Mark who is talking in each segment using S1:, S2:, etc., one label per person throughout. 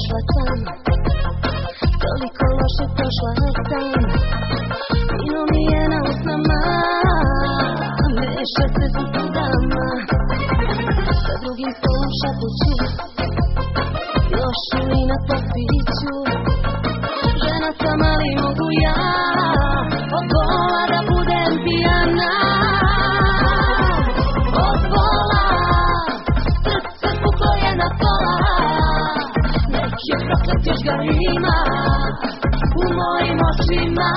S1: došla sam, toliko loše prošla sam. Vino mi je na usnama, meša se s usudama. Sa drugim stolom šapuću, još ili na popiću. Žena sam, ali mogu ja od bola da budem pijana. Od bola, srce puklo je na pola. Neki je proklet, još ga ima u mojim očima.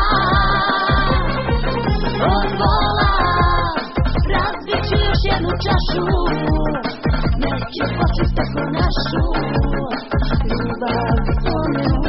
S1: Od bola, razbit ću još jednu čašu. Neki je počist tako našu ljubav spomenu.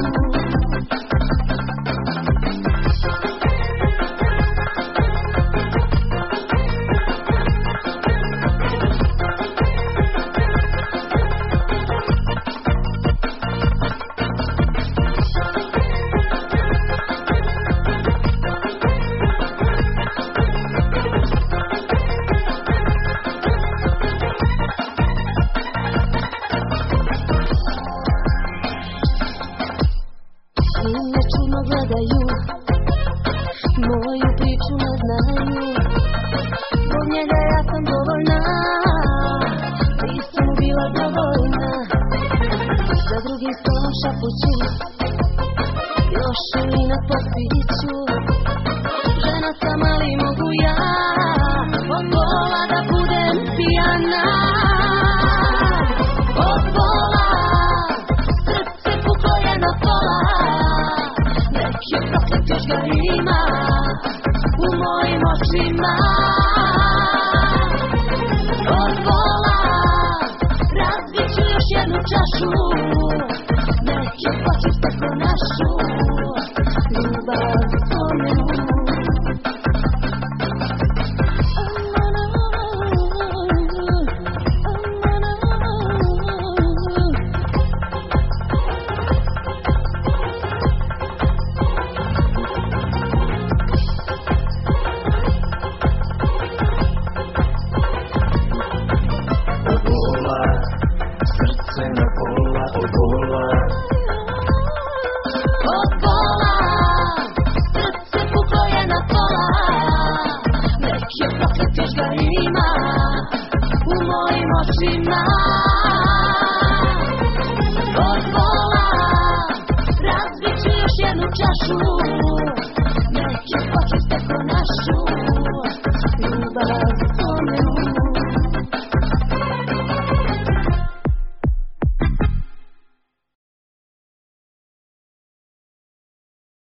S1: Gledaju, moju priču ne znaju. Zbog njega ja sam dovoljna, ti si mu bila dovoljna. Za drugim stolom šapuću, još ili na popiću. Žena sam, ali mogu ja od bola da budem pijana. Od bola, srce puklo je na pola. Neki je proklet, još ga ima u mojim očima. Od bola, razbit ću još jednu čašu. Neki je počist tako našu ljubav spomenu. Od bola, razbit ću još jednu čašu. Neki je počist tako našu ljubav